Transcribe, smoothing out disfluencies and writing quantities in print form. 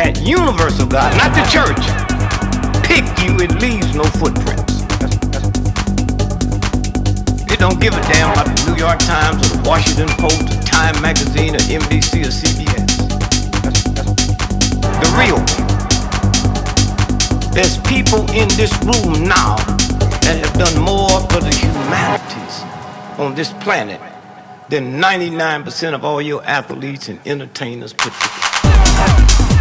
that universal God, not the church, pick you, it leaves no footprints. It don't give a damn about the New York Times or the Washington Post or Time Magazine or NBC or CBS. The real one. There's people in this room now that have done more for the humanities on this planet than 99% of all your athletes and entertainers put together.